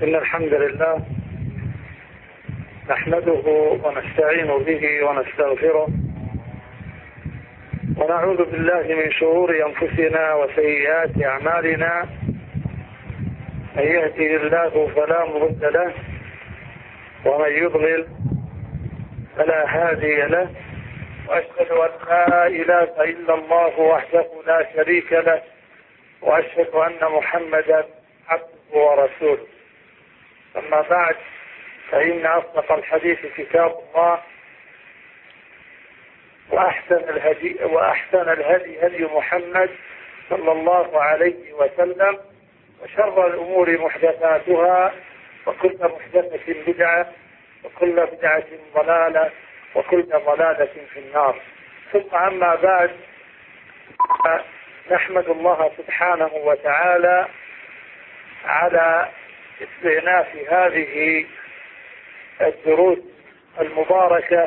إن الحمد لله نحمده ونستعين به ونستغفره ونعوذ بالله من شرور أنفسنا وسيئات أعمالنا. من يهده الله فلا مضل له ومن يضلل فلا هادي له، وأشهد أن لا إله إلا الله وحده لا شريك له، وأشهد أن محمدا عبده ورسوله. أما بعد، فإن أصدق الحديث كتاب الله، وأحسن الهدي هدي محمد صلى الله عليه وسلم، وشر الأمور محدثاتها، وكل محدثة بدعة، وكل بدعة ضلالة، وكل ضلالة في النار. ثم أما بعد، نحمد الله سبحانه وتعالى على استئناف هذه الدروس المباركة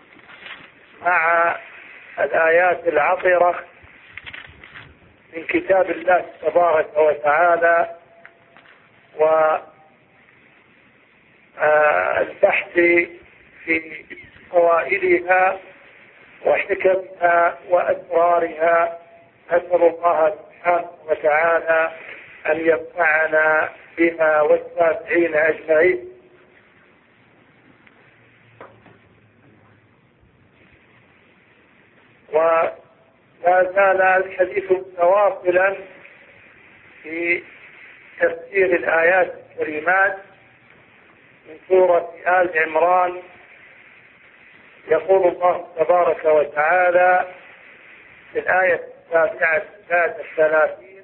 مع الآيات العطرة من كتاب الله تبارك وتعالى، والبحث في فوائدها وحكمها وأسرارها. أسأل الله سبحانه وتعالى أن ينفعنا بها والسامعين أجمعين. ولا زال الحديث متواصلا في تفسير الآيات الكريمات من سورة آل عمران. يقول الله تبارك وتعالى في الآية 37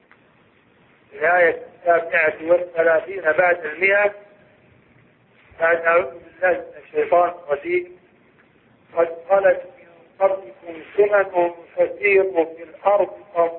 الآية 37 بعد 100: بعد أعوذ بالله من الشيطان الرجيم: قد خلت من قبلكم سنن فسيروا في الأرض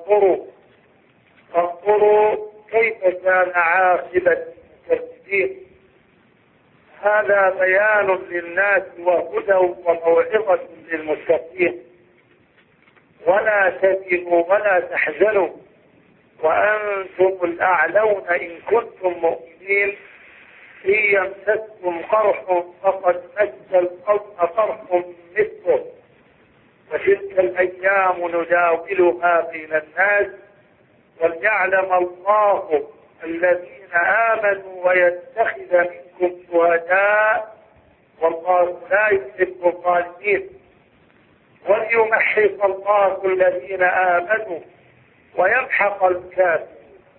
فانظروا كيف كان عاقبة المكذبين. هذا بيان للناس وهدى وموعظة للمتقين. ولا تهنوا ولا تحزنوا وأنتم الأعلون إن كنتم مؤمنين. إن يمسسكم قرح فقد مس القوم قرح مثله، وتلك الأيام نداولها بين الناس وليعلم الله الذين آمنوا ويتخذ منكم شهداء والله لا يحب الظالمين. وليمحص الله الذين آمنوا ويمحق الكافرين.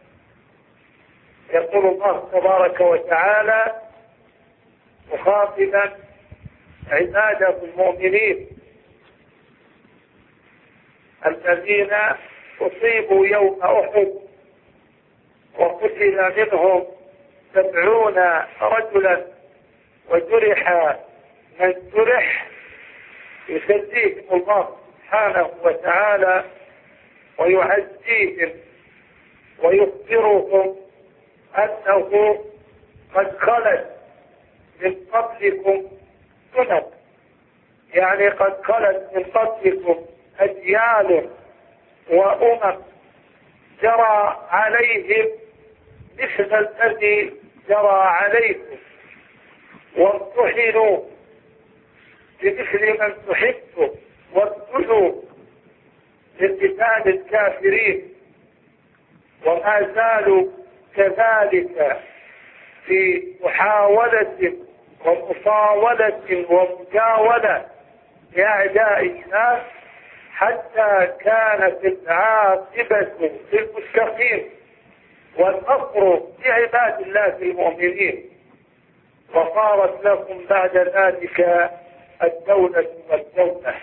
يقول الله تبارك وتعالى مخاطبا عباده المؤمنين الذين أصيبوا يوم أحد وقتل منهم 70 رجلا وجرح من جرح. يسليهم الله سبحانه وتعالى ويعزيهم ويخبرهم أنه قد خلت من قبلكم سنن، يعني قد خلت من قبلكم أجيال وأمم جرى عليهم مثل الذي جرى عليكم، وامتحنوا بمثل ما امتحنتم، وابتلوا لقتال الكافرين، وما زالوا كذلك في محاولة ومصاولة ومجاولة لأعداء الله حتى كانت العاقبة للمتقين والنصر لعباد الله المؤمنين، وصارت لهم بعد ذلك الدولة والدولة.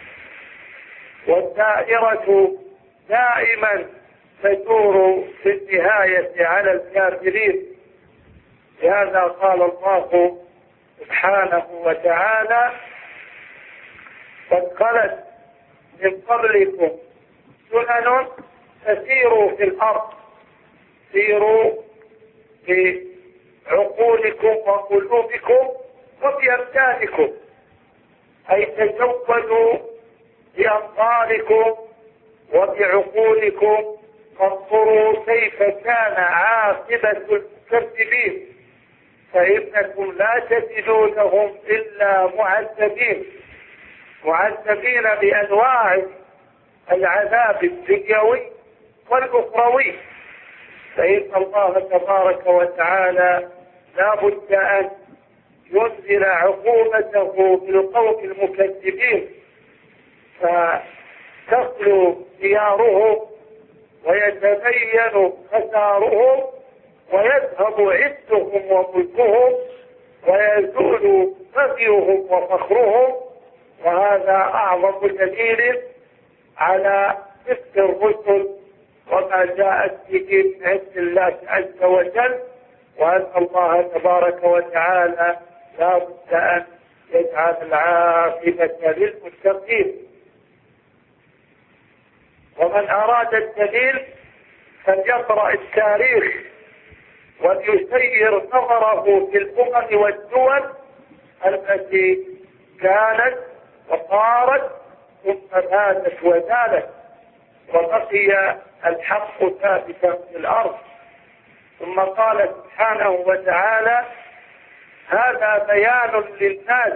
والدائرة دائما تدور في النهاية على الكافرين. لهذا قال الله سبحانه وتعالى: قد خلت من قبلكم سنن فسيروا في الأرض. سيروا بعقولكم وقلوبكم وبأبدانكم، أي تزودوا بأبصاركم وبعقولكم فانظروا كيف كان عاقبة المكذبين. فإنكم لا تجدونهم إلا معذبين بأنواع العذاب الدنيوي والأخروي. فإن الله تبارك وتعالى لا بد أن ينزل عقوبته بالقوم المكذبين، فتخلو ديارهم ويتبين خسارهم ويذهب عزهم وملكهم ويزول بغيهم وفخرهم. وهذا أعظم دليل على صدق الرسل وما جاءت به من عند الله عز وجل، وأن الله تبارك وتعالى لا بد أن يجعل العاقبة للمتقين. ومن أراد الدليل فليقرأ التاريخ وليسير نظره في الأمم والدول التي كانت وصارت ثم ماتت وزالت وبقي الحق ثابتا في الأرض. ثم قال سبحانه وتعالى: هذا بيان للناس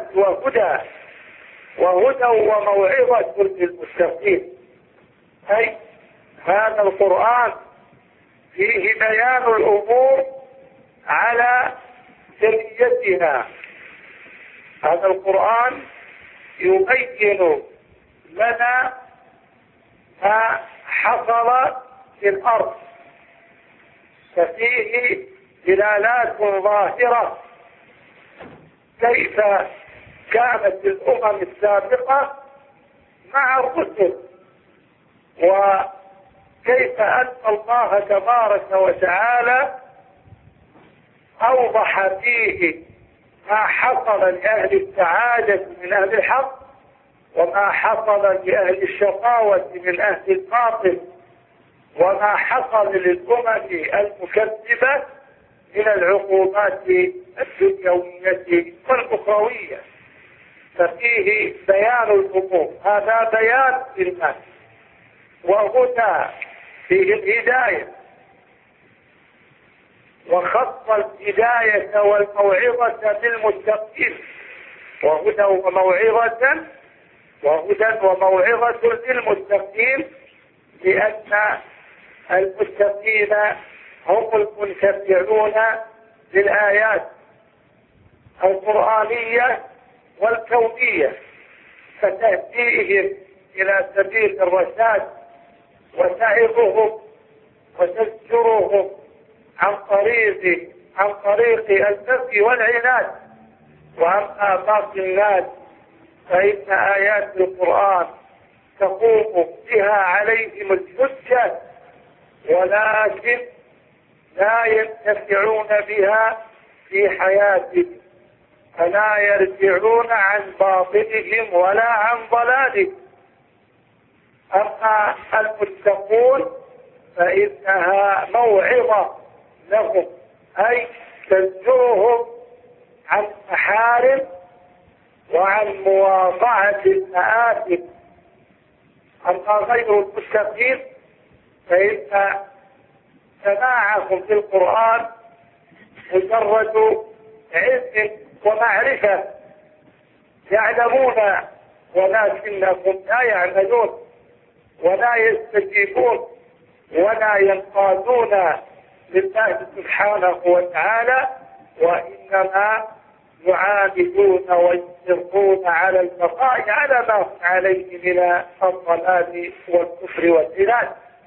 وهدى وموعظة للمتقين. أي هذا القرآن فيه بيان الأمور على جليتها. هذا القرآن يبين لنا ما حصل في الأرض، ففيه دلالات ظاهرة كيف كانت الأمم السابقة مع الرسل، وكيف أن الله تبارك وتعالى أوضح فيه ما حصل لأهل السعادة من أهل الحق وما حصل لأهل الشقاوة من أهل الباطل وما حصل للأمم المكذبة من العقوبات الدنيوية والأخروية. ففيه بيان الأمور، هذا بيان للناس، وهدى فيه الهداية، وخص الهداية والموعظة للمتقين، وهدى وموعظة للمتقين، لأن المتقين هم المنتفعون بالآيات القرآنية والكونية، فتهديهم إلى سبيل الرشاد وتعظهم وتزجرهم عن طريق البغي والعناد. وأما باقي الناس فإن آيات القرآن تقوم بها عليهم الحجة، ولكن لا ينتفعون بها في حياتهم، فلا يرجعون عن باطلهم ولا عن ضلالهم. أما المتقون فإنها موعظة لهم، أي تزجرهم عن المحارم وعن مواضعة المآثم. أما غير المتقين فإن سماعهم في القرآن مجرد علم ومعرفة، يعلمون ولكنهم لا يعملون ولا يستجيبون ولا ينقادون لله سبحانه وتعالى، وإنما يعاندون ويصرون على البقاء على ما هم عليه من الضلال والكفر والزلال.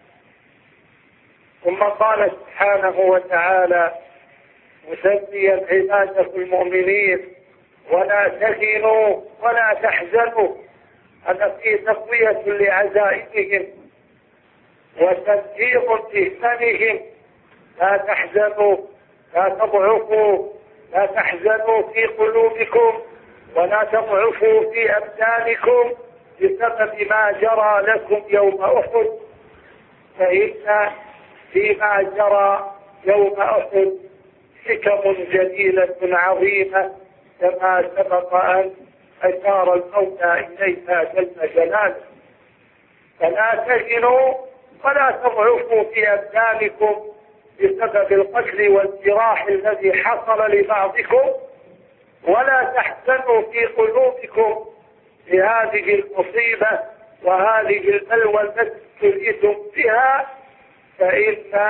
ثم قال سبحانه وتعالى مسميا عباده المؤمنين: ولا تهنوا ولا تحزنوا. هذا فيه تقوية لعزائمهم وتنفيذ لهمهم. لا تحزنوا، لا تضعفوا، لا تحزنوا في قلوبكم ولا تضعفوا في أبدانكم بسبب ما جرى لكم يوم أحد، فإن فيما جرى يوم أحد حكم جليلة عظيمة كما سبق أن أشار المولى إليها جل جلاله. فلا تهنوا ولا تضعفوا في أبدانكم بسبب القتل والجراح الذي حصل لبعضكم، ولا تحزنوا في قلوبكم بهذه المصيبة وهذه البلوى التي ابتليتم بها، فإن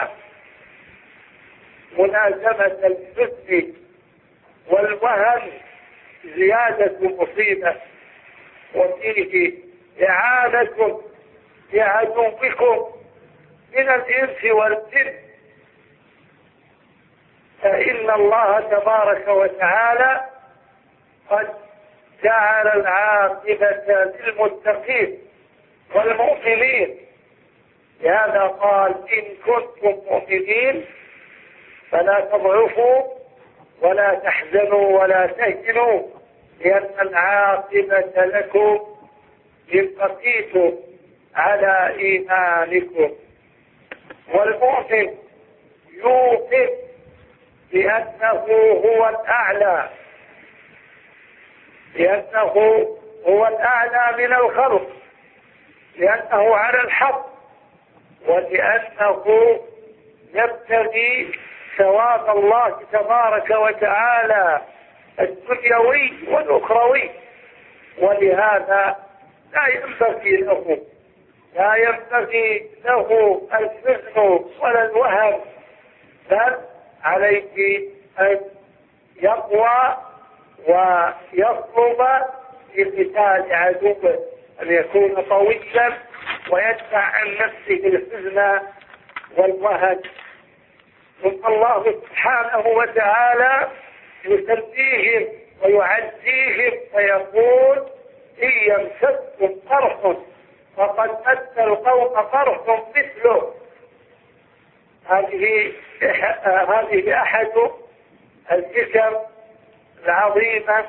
ملازمة الحزن والوهن زيادة مصيبة، وفيه إعانة لعدوكم من الإنس والجن، فإن الله تبارك وتعالى قد جعل العاقبة للمتقين والمؤمنين. لهذا قال إن كنتم مؤمنين فلا تضعفوا ولا تحزنوا ولا تهنوا، لأن العاقبة لكم إن بقيتم على إيمانكم. والمؤمن يوقن بأنه هو الأعلى، لأنه هو الأعلى من الخلق، لأنه على الحق، ولأنه يبتغي ثواب الله تبارك وتعالى الدنيوي والأخروي. ولهذا لا ينبغي له الحزن ولا الوهن، بل عليه أن يقوى ويطلب لقتال عدوه، أن يكون قويا ويدفع عن نفسه الحزن والوهن. ثم الله سبحانه وتعالى يسميهم ويعزيهم فيقول إن يمسسكم قرح فقد مس القوم قرح مثله. هذه أحد الحكم العظيمة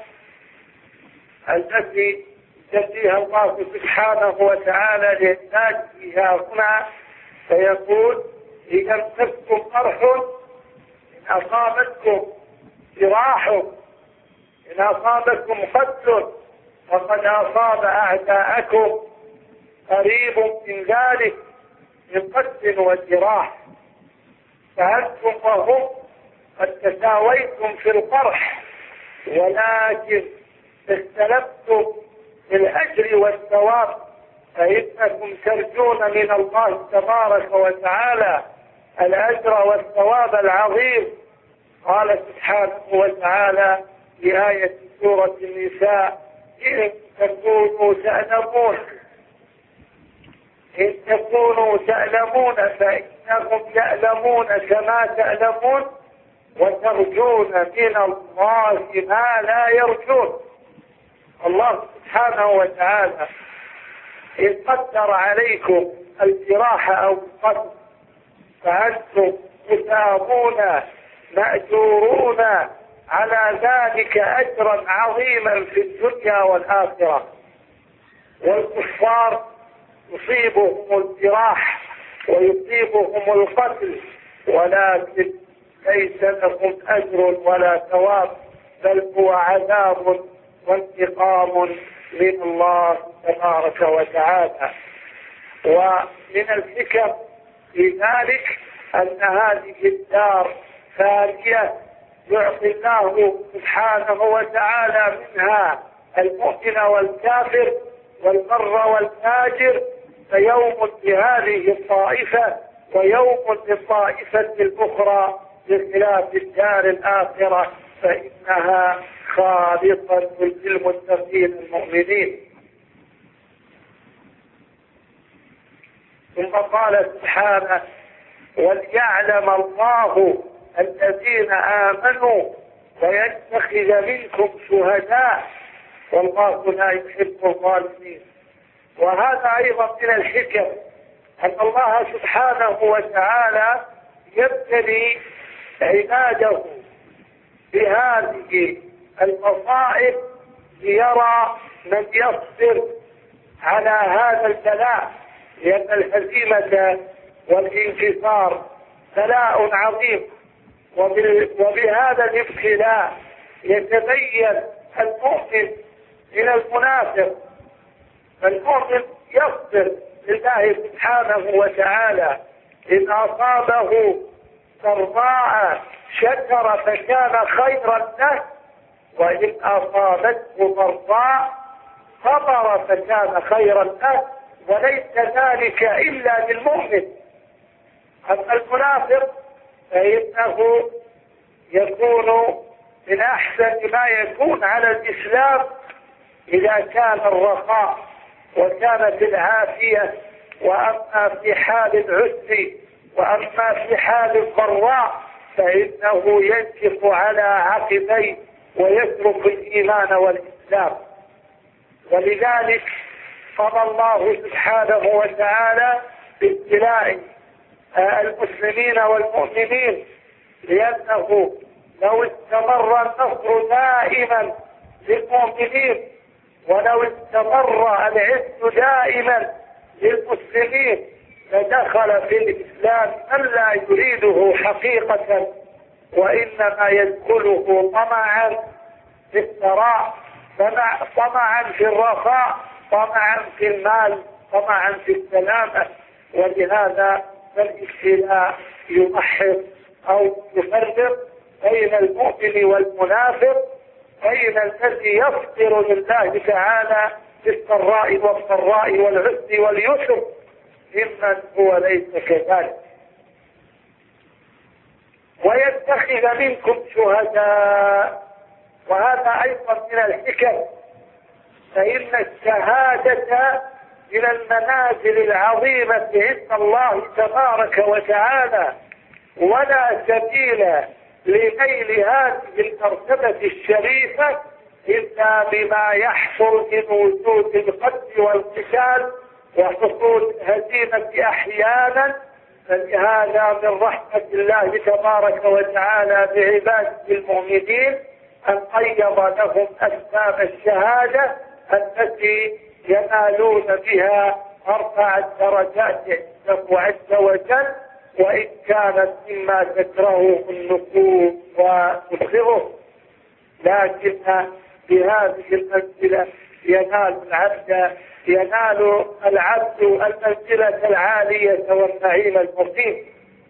التي يجزيها الله سبحانه وتعالى للناس فيها هنا، فيقول إن يمسسكم قرح، إن أصابتكم جراح، إن أصابتكم قتل فقد أصاب أعداءكم قريب من ذلك من قتل وجراح، فأنتم وهم قد تساويتم في القرح، ولكن اختلفتم في الأجر والثواب، فإنكم ترجون من الله تبارك وتعالى الأجر والثواب العظيم. قال سبحانه وتعالى في آية سورة النساء إن تكونوا تألمون فإنهم يألمون كما تألمون وترجون من الله ما لا يرجون. الله سبحانه وتعالى إن قدر عليكم الجراح أو القتل فأنتم مثابون مأجورون على ذلك أجرا عظيما في الدنيا والآخرة. والكفار يصيبهم الجراح ويصيبهم القتل، ولكن ليس لهم أجر ولا ثواب، بل هو عذاب وانتقام من الله تبارك وتعالى. ومن الحكم في ذلك أن هذه الدار فانية يعطي الله سبحانه وتعالى منها المؤمن والكافر والبر والفاجر، فيوم لهذه الطائفة ويوم للطائفة الأخرى، بخلاف الدار الآخرة فإنها خالصة للمتقين المؤمنين. ثم قال سبحانه وليعلم الله الذين آمنوا ويتخذ منكم شهداء والله لا يحب الظالمين. وهذا أيضا من الحكم أن الله سبحانه وتعالى يبتلي عباده بهذه المصائب ليرى من يصبر على هذا البلاء، لأن الهزيمة والانكسار بلاء عظيم، وبهذا الابتلاء يتبين المؤمن من المنافق. فالمؤمن يصبر لله سبحانه وتعالى إن أصابه سراء شكر فكان خيرا له، وإن أصابته ضراء صبر فكان خيرا له، وليس ذلك إلا للمؤمن. أما المنافق فإنه يكون من أحسن ما يكون على الإسلام إذا كان الرخاء وكانت العافية، وأما في حال العسر وأما في حال الضراء فإنه ينكف على عقبيه ويترك الإيمان والإسلام. ولذلك قضى الله سبحانه وتعالى بابتلاء المسلمين والمؤمنين، لأنه لو استمر النصر دائما للمؤمنين ولو استمر العز دائما للمسلمين لدخل في الإسلام من لا يريده حقيقة، وإنما يدخله طمعا في الثراء، طمعا في الرخاء، طمعا في المال، طمعا في السلامة. ولهذا فالابتلاء يمحص أو يفرق بين المؤمن والمنافق، بين الذي يصبر لله تعالى في السراء والضراء والعسر واليسر ممن هو ليس كذلك. ويتخذ منكم شهداء، وهذا أيضا من الحكم، فإن الشهادة من المنازل العظيمة عند الله تبارك وتعالى، ولا سبيل لنيل هذه المرتبة الشريفة إلا بما يحصل من وجود القتل والقتال وحصول الهزيمة أحيانا. فلهذا من رحمة الله تبارك وتعالى بعباده المؤمنين أن قيض لهم أسباب الشهادة التي ينالون بها 4 درجات عنده عز وجل، وإن كانت مما تكرهه النفوس وتبغضه، لكن بهذه المنزلة ينال العبد المنزلة العالية والنعيم المقيم.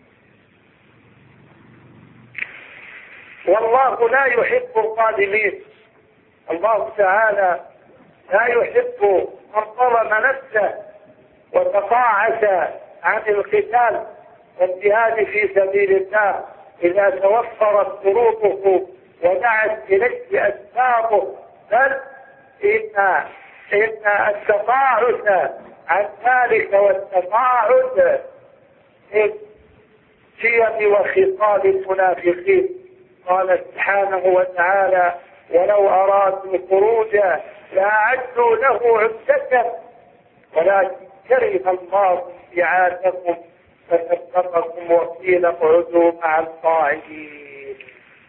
والله لا يحب الظالمين. الله تعالى لا يحب من ظلم نفسه وتقاعس عن القتال والجهاد في سبيل الله إذا توفرت شروطه ودعت إليه أسبابه، بل إن التقاعس عن ذلك والتقاعد من شيم وخصال المنافقين. قال سبحانه وتعالى: ولو أرادوا الخروج لأعدوا له عدة ولكن كره الله استعاذكم فثبتكم وقيل اقعدوا مع القاعدين.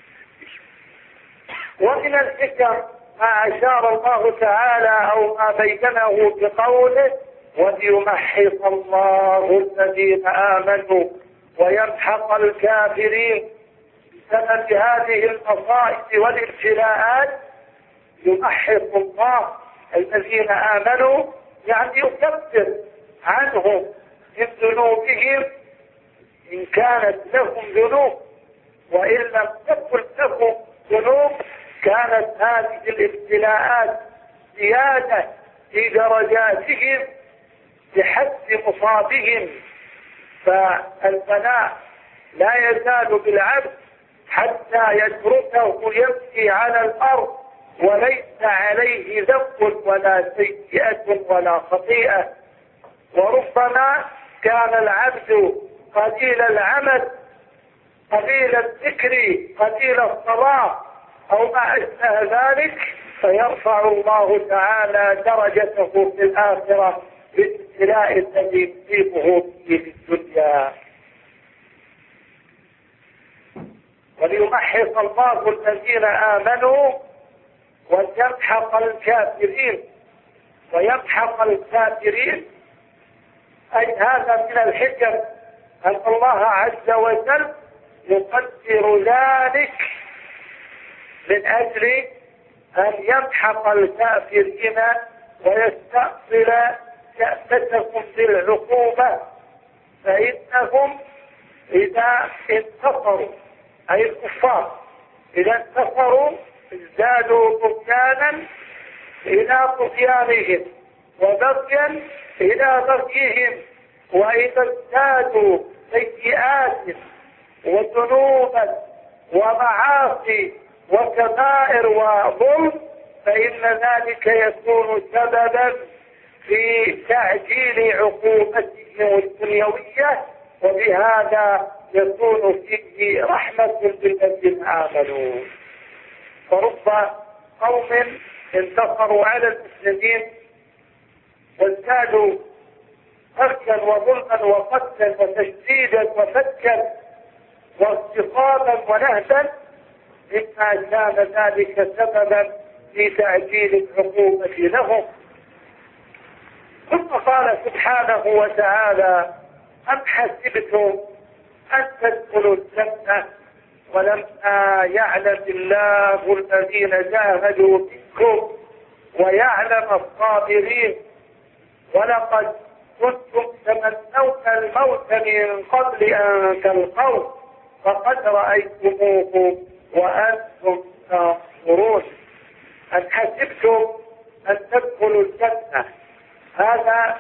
ومن الحكم ما أشار الله تعالى أو ما بينه بقوله: وليمحص الله الذين آمنوا ويمحق الكافرين. بسبب هذه المصائب والابتلاءات يمحص الله الذين آمنوا، يعني يكفر عنهم من ذنوبهم إن كانت لهم ذنوب، وإن لم تكن لهم ذنوب كانت هذه الابتلاءات زيادة في درجاتهم بحسب مصابهم. فالبلاء لا يزال بالعبد حتى يتركه يبكي على الأرض وليس عليه ذنب ولا سيئة ولا خطيئة. وربما كان العبد قليل العمل، قليل الذكر، قليل الصلاة أو ما أشبه ذلك، فيرفع الله تعالى درجته في الآخرة بالابتلاء الذي يصيبه في الدنيا. وليمحص الله الذين آمنوا ويمحق الكافرين. ويمحق الكافرين أي هذا من الحكم أن الله عز وجل يقدر ذلك من أجل أن يمحق الكافرين ويستأصل كأفتهم بالعقوبة، فإنهم إذا انتصروا، أي الكفار إذا انتصروا ازدادوا طغيانا إلى طغيانهم وبغيا إلى بغيهم، وإذا ازدادوا سيئات وذنوبا ومعاصي وكبائر وظلم فإن ذلك يكون سببا في تعجيل عقوبتهم الدنيوية، وبهذا يكون فيه رحمة بالذين آمنوا. فرب قوم انتصروا على المسلمين وازدادوا فكا وظلما وقتلا وتشديدا وفكا واغتصابا ونهبا، مما كان ذلك سببا في تعجيل العقوبة لهم. ثم قال سبحانه وتعالى: أم حسبتم أن تدخلوا الجنة ولما يعلم الله الذين جاهدوا منكم ويعلم الصابرين، ولقد كنتم تمنون الموت من قبل أن تلقوه فقد رأيتموه وأنتم تنظرون. أم حسبتم أن تدخلوا الجنة، هذا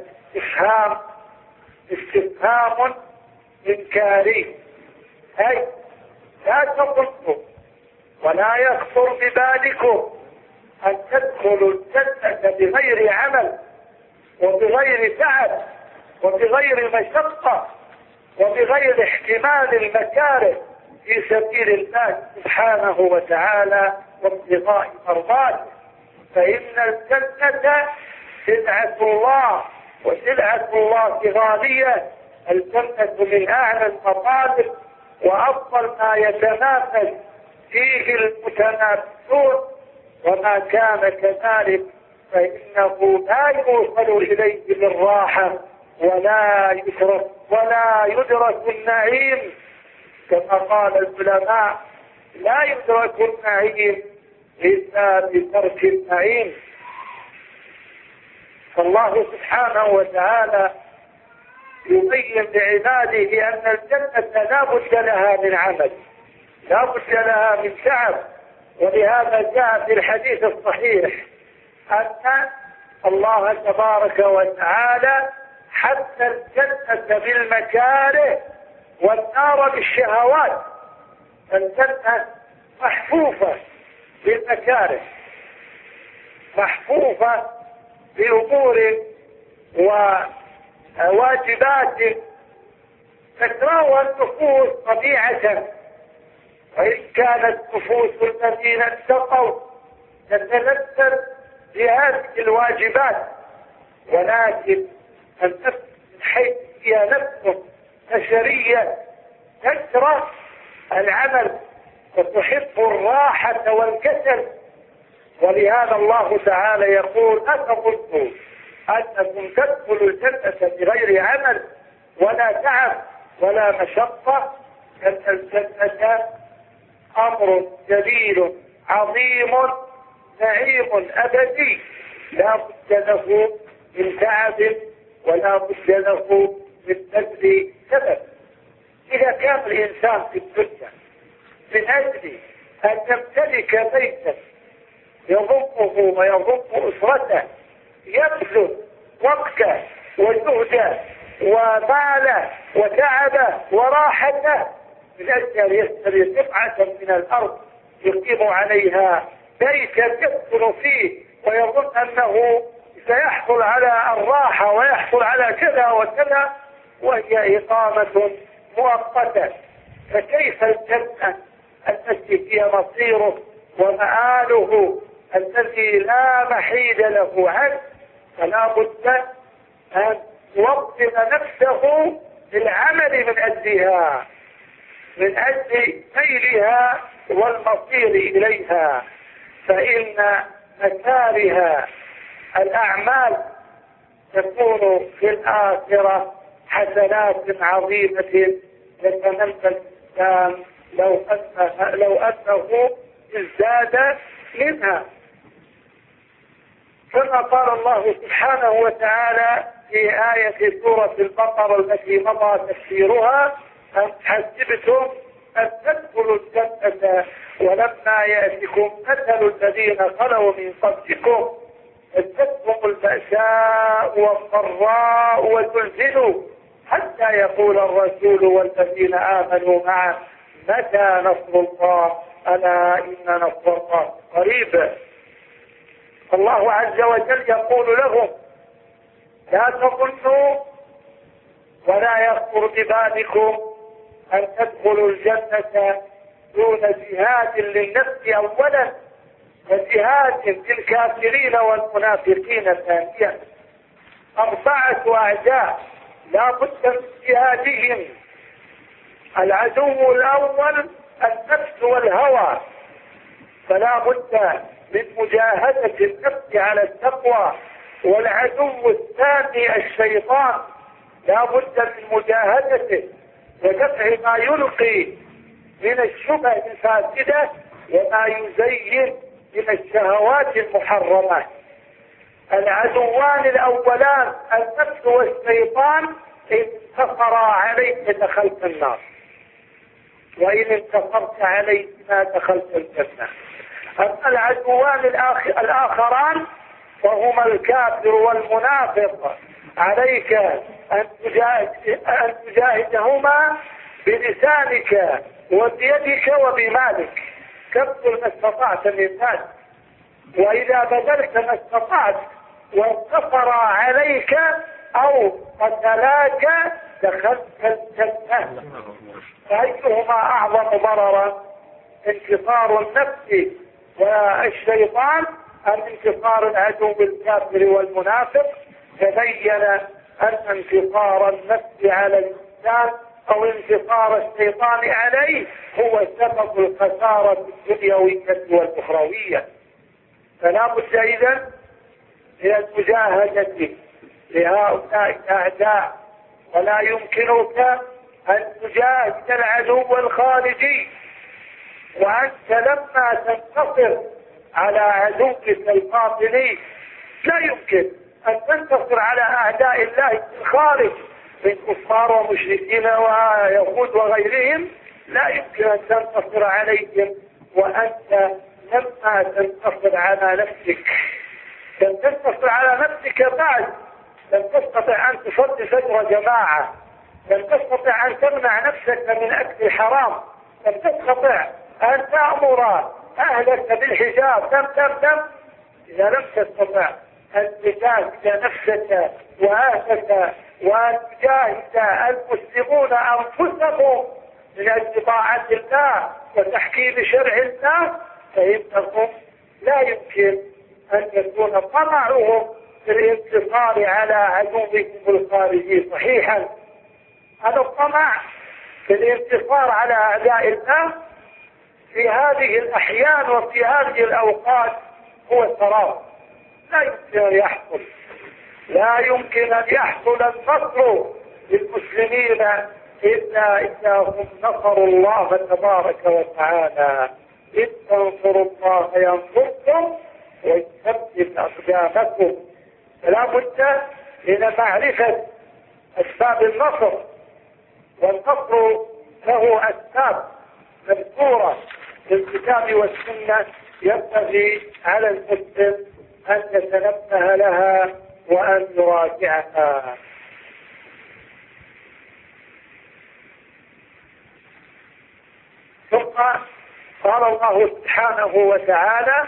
استفهام إنكاري، أي لا تظنوا ولا يخطر ببالكم أن تدخلوا الجنة بغير عمل وبغير تعب وبغير مشقة وبغير احتمال المكاره في سبيل الله سبحانه وتعالى وابتغاء مرضاته، فإن الجنة سلعة الله، وسلعة الله غالية. الجنة من أعلى المطالب وأفضل ما يتنافس فيه المتنافسون، وما كان كذلك فإنه لا يوصل إليه بالراحة ولا يدرك النعيم، كما قال العلماء: لا يدرك النعيم إلا بترك النعيم. فالله سبحانه وتعالى يبين لعباده أن الجنة لا بد لها من عمل، لا بد لها من تعب. ولهذا جاء في الحديث الصحيح أن الله تبارك وتعالى حتى الجنة بالمكاره والنار بالشهوات. الجنة محفوفة بالمكاره، محفوفة بأمور وواجبات تكرهها النفوس طبيعة، وإن كانت نفوس الذين اتقوا تتلذذ بهذه الواجبات، ولكن النفس من حيث هي نفس بشرية تكره العمل وتحب الراحة والكسل. ولهذا الله تعالى يقول: أتظنوا أنكم تدخلوا الجنة بغير عمل ولا تعب ولا مشقة؟ أن الجنة أمر جليل عظيم نعيم أبدي، لا بد له من تعب ولا بد له من بذل سبب. إذا كان الإنسان في الدنيا من أجل أن يمتلك بيتا يضمه ويضم أسرته يبذل وقته وجهده وماله وتعبه وراحته من أجل أن يشتري قطعة من الأرض يقيم عليها بيتا يسكن فيه ويظن أنه سيحصل على الراحة ويحصل على كذا وكذا، وهي إقامة مؤقتة. فكيف الجنة التي فيها مصيره ومآله الذي لا محيد له عنه؟ فلا بد أن يوطن نفسه للعمل من أجلها، من أجل ميلها والمصير إليها، فإن مكاره الأعمال تكون في الآخرة حسنات عظيمة يتمنى الإنسان لو أنه ازداد منها. كما قال الله سبحانه وتعالى في آية سورة البقرة التي مضى تفسيرها: أم حسبتم أن تدخلوا الجنة ولما يأتكم مثل الذين خلوا من قبلكم مستهم البأساء والضراء وزلزلوا حتى يقول الرسول والذين آمنوا معه متى نصر الله ألا إن نصر الله قريب. الله عز وجل يقول لهم لا تظنوا ولا يخطر ببالكم أن تدخلوا الجنة دون جهاد للنفس أولا وجهاد للكافرين والمنافقين ثانيا. 4 أعداء لا بد من جهادهم. العدو الأول النفس والهوى، فلا بد من مجاهدة النفس على التقوى. والعدو الثاني الشيطان لا بد من مجاهدته ودفع ما يلقي من الشبه الفاسدة وما يزين من الشهوات المحرمة. العدوان الأولان النفس والشيطان إن انتصرا عليك دخلت النار، وإن انتصرت عليهما دخلت الجنة. أما العدوان الآخران فهما الكافر والمنافق، عليك أن تجاهدهما بلسانك وبيدك وبمالك، كبر ما استطعت من مال، وإذا بذلت ما استطعت وانتصر عليك أو قتلاك دخلت الجنة. فأيهما أعظم ضررا؟ انتصار النفس والشيطان أم انتصار العدو الكافر والمنافق؟ تبين أن انتصار النفس على الإنسان أو انتصار الشيطان عليه هو سبب الخسارة الدنيوية والأخروية. فلا بد إذن من المجاهدة لهؤلاء الأعداء، ولا يمكنك أن تجاهد العدو الخارجي وأنت لما تنتصر على عدوك الباطني. لا يمكن أن تنتصر على أعداء الله في الخارج من كفار ومشركين ويهود وغيرهم، لا يمكن أن تنتصر عليهم وأنت لما تنتصر على نفسك. لن تنتصر على نفسك بعد، لن تستطيع أن تصلي فجر جماعة، لن تستطيع أن تمنع نفسك من أكل الحرام، لن تستطيع أن تأمر أهلك بالحجاب دم. إذا لم تستطع أن تجاهد نفسك وأهلك وأن تجاهد المسلمون أنفسهم من أجل طاعة الله وتحكيم شرع الله، فإنهم لا يمكن أن يكون طمعهم في الانتصار على عدوهم الخارجي صحيحا. هذا الطمع في الانتصار على أعداء الله في هذه الأحيان وفي هذه الأوقات هو السراب. لا يمكن أن يحصل، لا يمكن أن يحصل النصر للمسلمين إلا إذا هم نصروا الله تبارك وتعالى. إن تنصروا الله ينصركم ويثبت أقدامكم. فلا بد من معرفة أسباب النصر، والنصر له أسباب مذكورة في الكتاب والسنة ينبغي على المسلم أن يتنبه لها وأن يراجعها. ثم قال الله سبحانه وتعالى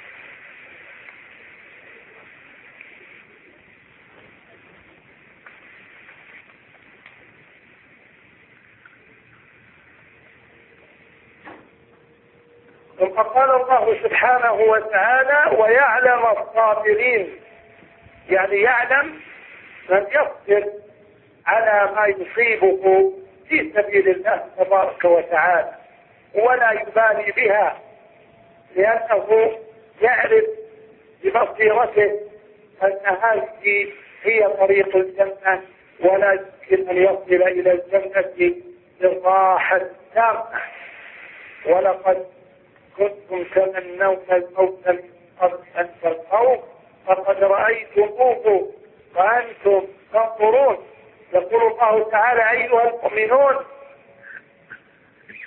ويعلم الصابرين، يعني يعلم من يصبر على ما يصيبه في سبيل الله تبارك وتعالى ولا يبالي بها، لأنه يعرف ببصيرته أن هذه هي طريق الجنة ولا يمكن أن يصل إلى الجنة بالراحة تامة. ولقد كنتم تمنون الموت من قبل أن تلقوه فقد رأيتموه وأنتم تنظرون. يقول الله تعالى: أيها المؤمنون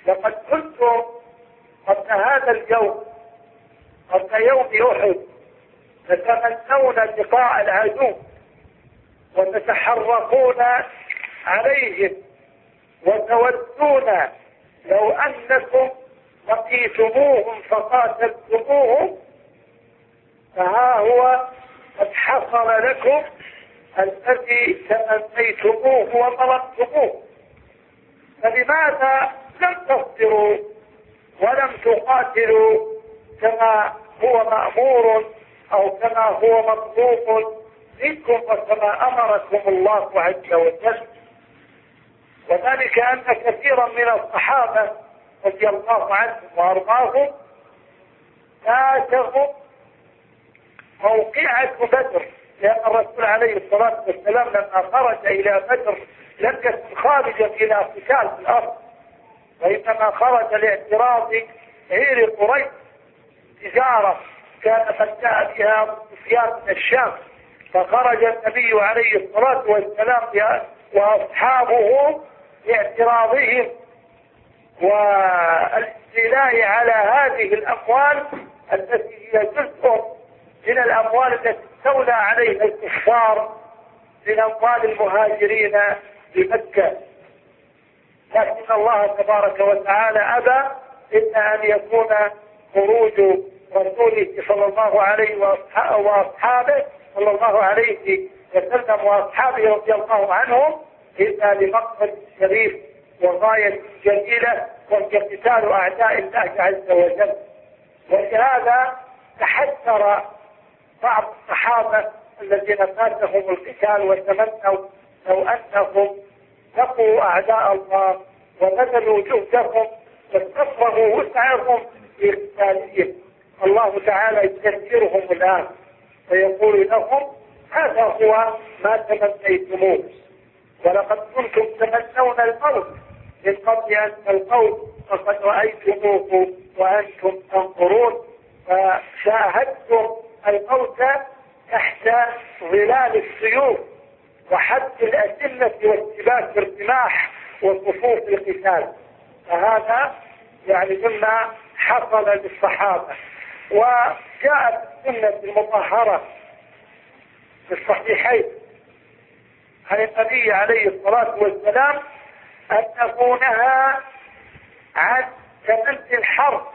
لقد كنتم قبل هذا اليوم، قبل يوم أحد، تتمنون لقاء العدو وتتحرقون عليهم وتودون لو أنكم لقيتموهم فقاتلتموهم، فها هو قد حصل لكم الذي تمنيتموه وطلبتموه. فلماذا لم تصبروا ولم تقاتلوا كما هو مأمور أو كما هو مطلوب منكم وكما أمركم الله عز وجل؟ وذلك أن كثيرا من الصحابة رضي الله عنهم وأرضاهم فاتهم موقعة بدر، لأن الرسول عليه الصلاة والسلام لما خرج إلى بدر لم يكن خارجا إلى قتال في الأرض، وإنما خرج لاعتراض عير قريش، تجارة كان قد جاء بها أبو سفيان من الشام، فخرج النبي عليه الصلاة والسلام وأصحابه لاعتراضهم والاستيلاء على هذه الأموال التي هي جزء من الأموال التي استولى عليها الكفار من أموال المهاجرين بمكة. لكن الله تبارك وتعالى أبى إلا أن يكون خروج رسوله صلى الله عليه وأصحابه صلى الله عليه وسلم وأصحابه رضي الله عنهم إلا لمقصد شريف وغاية جميلة، وهي قتال أعداء الله عز وجل. ولهذا تحذر بعض الصحابة الذين فاتهم القتال وتمنوا لو أنهم لقوا أعداء الله وبذلوا جهدهم واستفرغوا وسعهم في قتالهم، الله تعالى يذكرهم الآن فيقول لهم هذا هو ما تمنيتموه، ولقد كنتم تمنون الموت من قبل أن تلقوه فقد رأيتموه وأنتم تنظرون، فشاهدتم الموت تحت ظلال السيوف وحد الأسلة واشتباك الرماح وصفوف القتال. فهذا يعني مما حصل للصحابة. وجاءت السنة المطهرة في الصحيحين عن النبي عليه الصلاة والسلام أنه نهى عن تمني الحرب،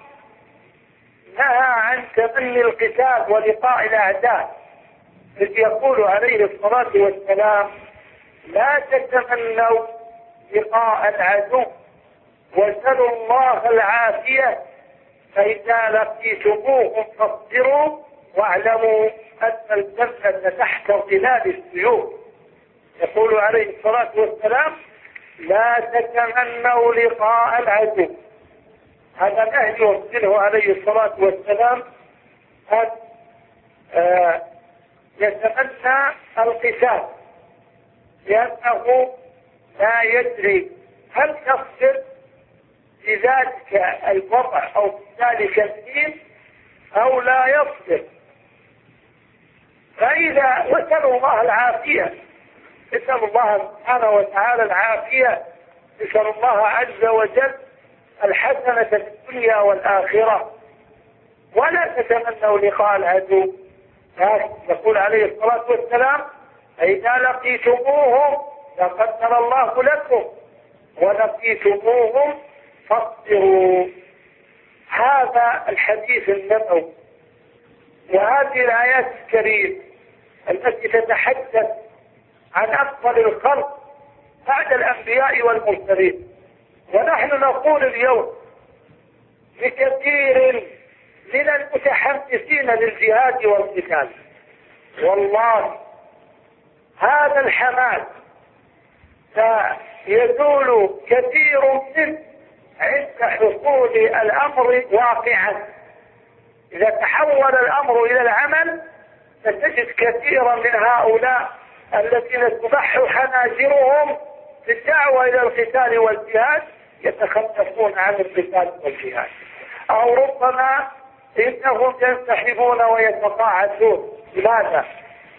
نهى عن تمني القتال ولقاء الأعداء، إذ يقول عليه الصلاة والسلام لا تتمنوا لقاء العدو واسألوا الله العافية، فإذا لقيتموهم فاصبروا واعلموا أن الجنة تحت ظلال السيوف. يقول عليه الصلاة والسلام لا تتمنوا لقاء العدو، هذا نهي منه عليه الصلاة والسلام أن يتمنى القتال، لأنه لا يدري هل يصبر في ذلك الوضع أو في ذلك الدين أو لا يصبر. فإذا وسألوا الله العافية، اسأل الله سبحانه وتعالى العافية، اسأل الله عز وجل الحسنة في الدنيا والآخرة، ولا تتمنوا لقاء العدو. يقول عليه الصلاة والسلام إذا لقيتموهم فقدر الله لكم ولقيتموهم فاصبروا. هذا الحديث النبوي وهذه الآيات الكريمة التي تتحدث عن أفضل الخلق بعد الأنبياء والمرسلين. ونحن نقول اليوم لكثير من المتحمسين للجهاد والقتال والله هذا الحماس سيزول كثير منه عند حصول الأمر واقعا. إذا تحول الأمر إلى العمل ستجد كثيرا من هؤلاء الذين تبح حناجرهم في الدعوة إلى القتال والجهاد يتخلفون عن القتال والجهاد، أو ربما إنهم ينسحبون ويتقاعسون. لماذا؟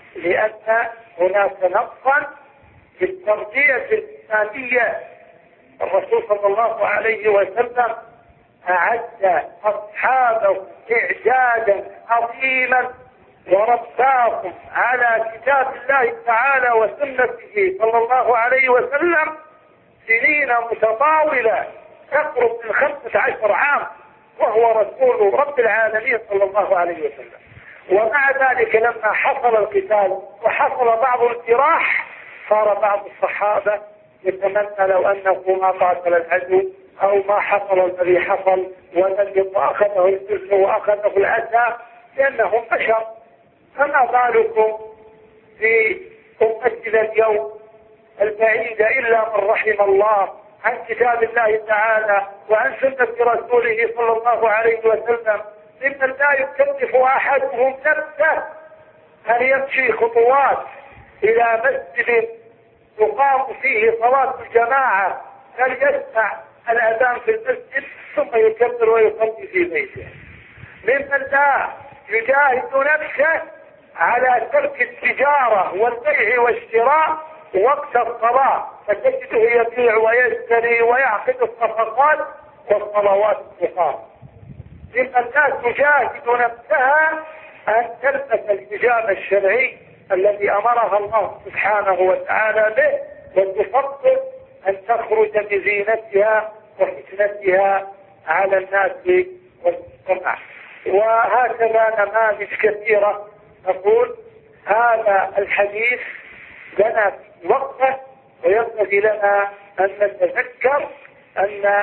لأن هناك نقصا في التربية الإنسانية الرسول صلى الله عليه وسلم أعد أصحابه إعدادا عظيما ورباهم على كتاب الله تعالى وسنته صلى الله عليه وسلم سنين متطاولة تقرب من 15 عام، وهو رسول رب العالمين صلى الله عليه وسلم. ومع ذلك لما حصل القتال وحصل بعض الجراح صار بعض الصحابة يتمنى لو أنه ما قاتل العدو أو ما حصل الذي حصل ولم أخذه الجزء وأخذه الأذى، لأنهم بشر. فما بالكم في أمتنا اليوم البعيدة إلا من رحم الله عن كتاب الله تعالى وعن سنة رسوله صلى الله عليه وسلم، ممن لا يكلف أحدهم نفسه أن يمشي خطوات إلى مسجد يقام فيه صلاة الجماعة بل يسمع الأذان في المسجد ثم يكبر ويصلي في بيته، ممن لا يجاهد نفسه على ترك التجارة والبيع والشراء وقت الصلاة، فتجده يبيع ويشتري ويعقد الصفقات والصلوات تقام، ممن لا تجاهد نفسها أن تلبس الحجاب الشرعي الذي أمرها الله سبحانه وتعالى به، وتفضل أن تخرج بزينتها وفتنتها على الناس والمجتمع. وهكذا نماذج كثيرة نقول هذا الحديث لنا وقته، وينبغي لنا أن نتذكر أن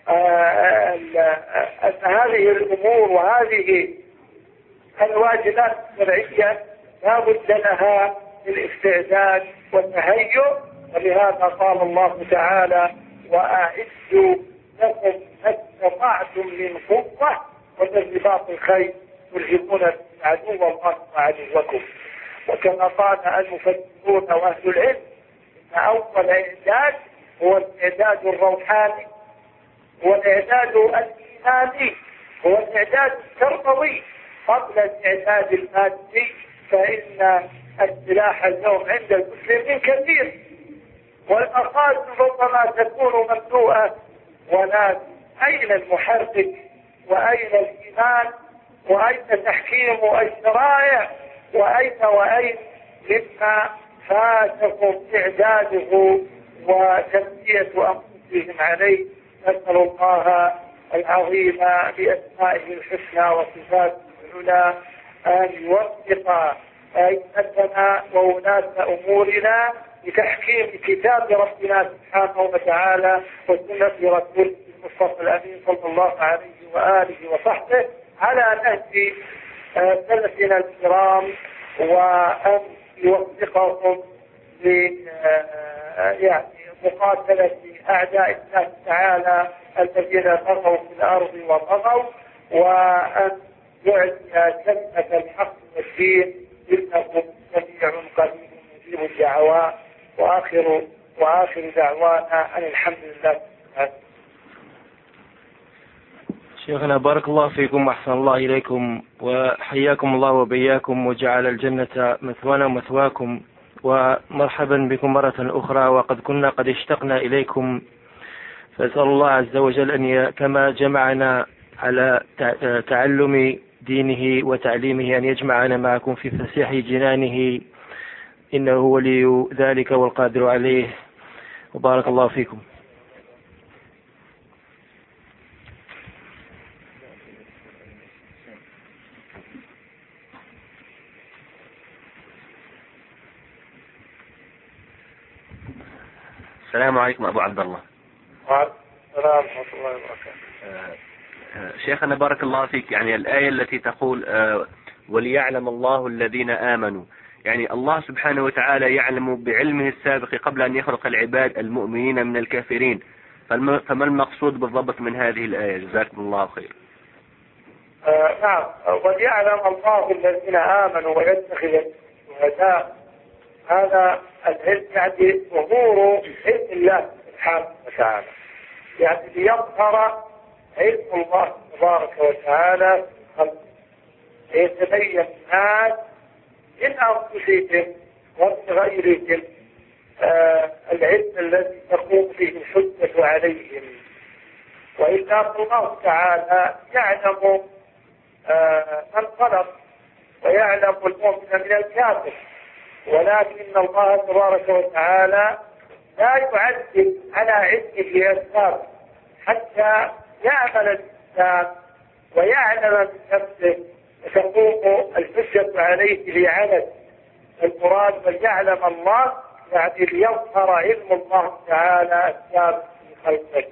هذه الأمور وهذه الواجبات الشرعية لا بد لها من الاستعداد والتهيؤ، ولهذا قال الله تعالى: وأعدوا لكم ما استطعتم من قوة ومن رباط الخيل ترهبون عدو الله وعدوكم. وكما قال المفسرون وأهل العلم إن أول إعداد هو الإعداد الروحاني، هو الإعداد الإيماني، هو الإعداد التربوي قبل الإعداد المادي، فإن السلاح اليوم عند المسلمين كثير، والمخازن ربما تكون مملوءة، ولكن أين المحرك وأين الإيمان وأين تحكيم الشرائع وأين مما فاتكم إعداده وتنمية أنفسهم عليه. نسأل الله العظيم بأسمائه الحسنى وصفاته العلى أن يوفق أئمتنا وولاة أمورنا لتحكيم كتاب ربنا سبحانه وتعالى وسنة رسوله المصطفى الأمين صلى الله عليه وآله وصحبه على نهج سلفنا الكرام، وأن يوفقهم مقاتلة أعداء الله تعالى الذين بغوا في الأرض وطغوا، وأن يعلي كلمة الحق والدين، إنه سميع قريب مجيب الدعوات. وآخر دعوانا أن الحمد لله. شيخنا بارك الله فيكم وأحسن الله إليكم وحياكم الله وبياكم وجعل الجنة مثوانا ومثواكم، ومرحبا بكم مرة أخرى، وقد كنا قد اشتقنا إليكم، فأسأل الله عز وجل أن كما جمعنا على تعلم دينه وتعليمه أن يجمعنا معكم في فسيح جنانه، إنه ولي ذلك والقادر عليه، وبارك الله فيكم. السلام عليكم أبو عبد الله. وعليكم السلام ورحمة الله وبركاته. شيخنا بارك الله فيك، يعني الآية التي تقول وليعلم الله الذين آمنوا، يعني الله سبحانه وتعالى يعلم بعلمه السابق قبل أن يخلق العباد المؤمنين من الكافرين، فما المقصود بالضبط من هذه الآية؟ جزاكم الله خير. نعم، وليعلم الله الذين آمنوا ويتخذ الشهداء، هذا العلم يعني ظهور علم الله سبحانه وتعالى، يعني ليظهر علم الله تبارك وتعالى ليتبين الناس من أنفسهم ومن غيرهم العلم الذي تقوم به الحجة عليهم، وإلا الله تعالى يعلم من خلق ويعلم المؤمن من الكافر، ولكن الله تبارك وتعالى لا يعذب على علمه أسباب حتى يعمل الإنسان ويعلم من نفسه تقوم الحجة عليه لعمل المراد، وليعلم الله يعني ليظهر علم الله تعالى أسباب في خلقه.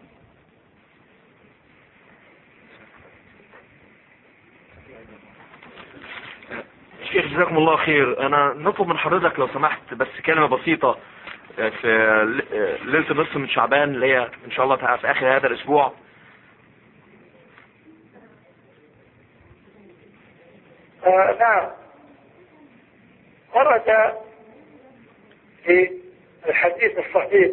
شيخ جزاكم الله خير، انا نطلب من حضرتك لو سمحت بس كلمة بسيطة في ليلة النصف من شعبان اللي هي ان شاء الله تعالى في اخر هذا الاسبوع. نعم، ورد في الحديث الصحيح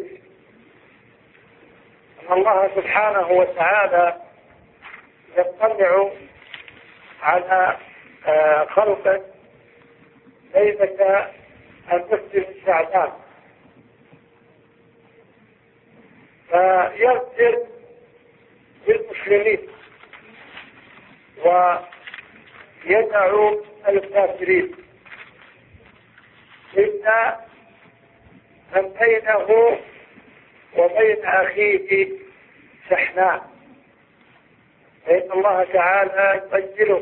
أن الله سبحانه وتعالى يطلع على خلقه ليلة النصف من شعبان فيغفر للمسلمين ويدعو الكافرين إلا من بينه وبين أخيه شحناء، فإن الله تعالى يؤجله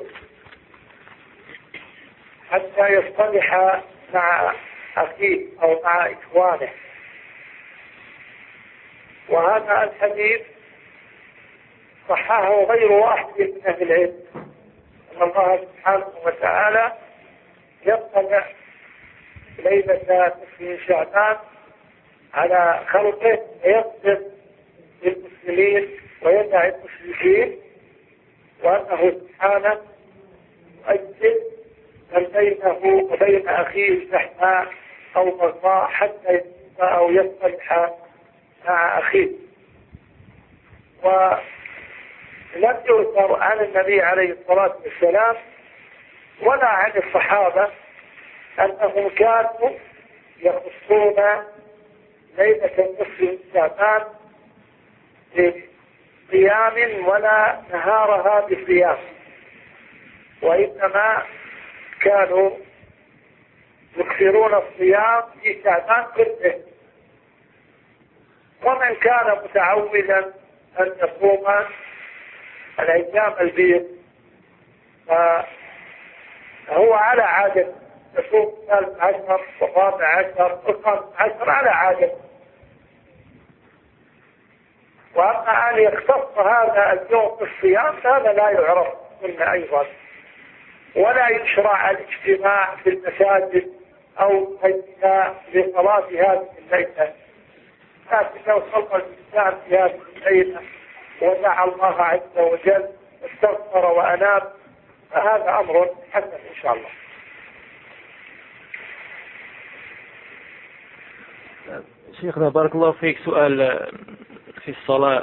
حتى يصطلح مع أخيه أو مع إخوانه. وهذا الحديث صححه غير واحد من أهل العلم، أن الله سبحانه وتعالى يطلع ليلة نصف شعبان على خلقه ويغفر للمسلمين ويدع المشركين، وأنه سبحانه يؤجل من بينه وبين أخيه شحناء أو بغضاء حتى يموت أو يصطلح مع أخيه. ولم يذكر عن النبي عليه الصلاة والسلام ولا عن الصحابة أنهم كانوا يخصون ليلة النصف من شعبان بصيام ولا نهارها بصيام، وإنما كانوا يكثرون الصيام في شعبان كله. ومن كان متعودا أن يصوم الأيام البيض فهو على عادة يصوم 13 و14 و15 على عادة. وأما أن يختص هذا اليوم بالصيام فهذا لا يعرف منه أيضا، ولا يشرع الاجتماع في المساجد أو لصلاة هذه الليلة، لكن لو صلى الإنسان في هذه الليلة ودعا الله عز وجل واستغفر وأناب فهذا أمر حسن إن شاء الله. شيخنا بارك الله فيك، سؤال في الصلاة.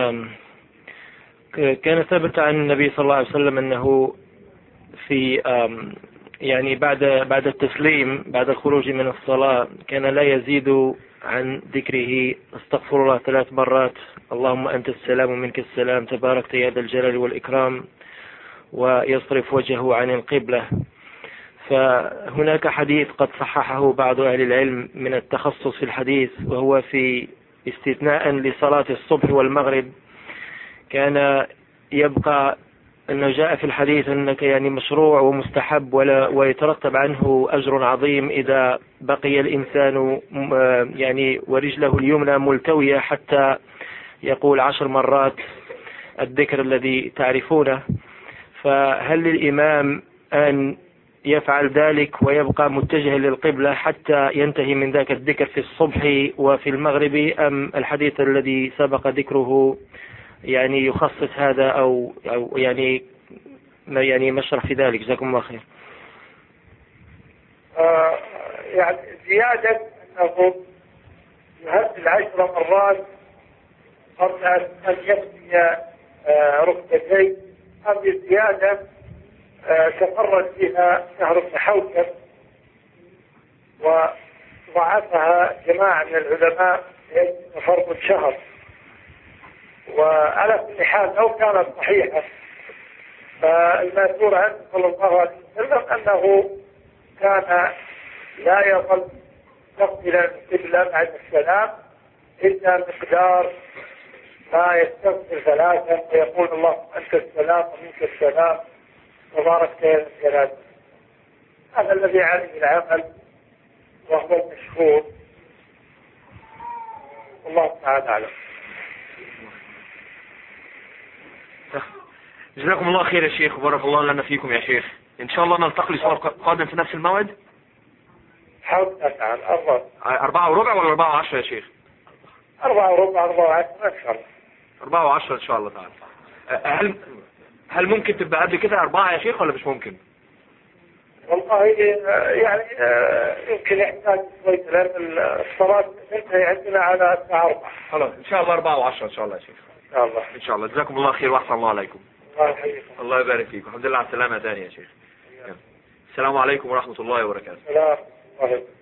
كان ثبت عن النبي صلى الله عليه وسلم أنه في يعني بعد التسليم بعد الخروج من الصلاة كان لا يزيد عن ذكره استغفر الله 3 مرات، اللهم أنت السلام ومنك السلام تباركت يا ذا الجلال والإكرام، ويصرف وجهه عن القبلة. فهناك حديث قد صححه بعض أهل العلم من التخصص في الحديث، وهو في استثناء لصلاة الصبح والمغرب كان يبقى أنه جاء في الحديث أنك يعني مشروع ومستحب ويترتب عنه أجر عظيم إذا بقي الإنسان يعني ورجله اليمنى ملتوية حتى يقول 10 مرات الذكر الذي تعرفونه. فهل للإمام أن يفعل ذلك ويبقى متجها للقبلة حتى ينتهي من ذاك الذكر في الصبح وفي المغرب، أم الحديث الذي سبق ذكره يعني يخصص هذا أو يعني مشرح في ذلك؟ جزاكم الله خير. يعني زيادة أنه يهدل 10 مرات قبل أن يبني ركبتين، هذه الزيادة تفرد بها شهر بن حوشب، ضعفها جماعة من العلماء لأجل فرض شهر. وعلى كل حال لو كانت صحيحة فالمأثور عنه صلى الله عليه وسلم أنه كان لا يظل مقبلا القبلة بعد السلام إلا مقدار ما يستغفر ثلاثا ويقول اللهم أنت السلام ومنك السلام وبارك يا السلام. هذا الذي عليه العمل وهو المشهور، والله تعالى أعلم. جزاكم الله خير يا شيخ وبارك الله لنا فيكم يا شيخ. إن شاء الله نلتقي الأسبوع القادم في نفس الموعد. حاول تعال 4:15 ولا 4:10 يا شيخ؟ 4:15 4:10 إن شاء الله. 4:10 إن شاء الله تعالى. هل ممكن تبقى قبل كده 4 يا شيخ ولا مش ممكن؟ والله يعني يمكن يحتاج شوي لأن الصلاة تنتهي عندنا على الساعة 4. خلاص إن شاء الله 4:10 إن شاء الله يا شيخ. إن شاء الله. إن شاء الله. جزاكم الله خير وأحسن الله عليكم. الله يحييكم. الله يبارك فيكم. الحمد لله على السلامة تاني يا شيخ. السلام عليكم ورحمة الله وبركاته. السلام عليكم.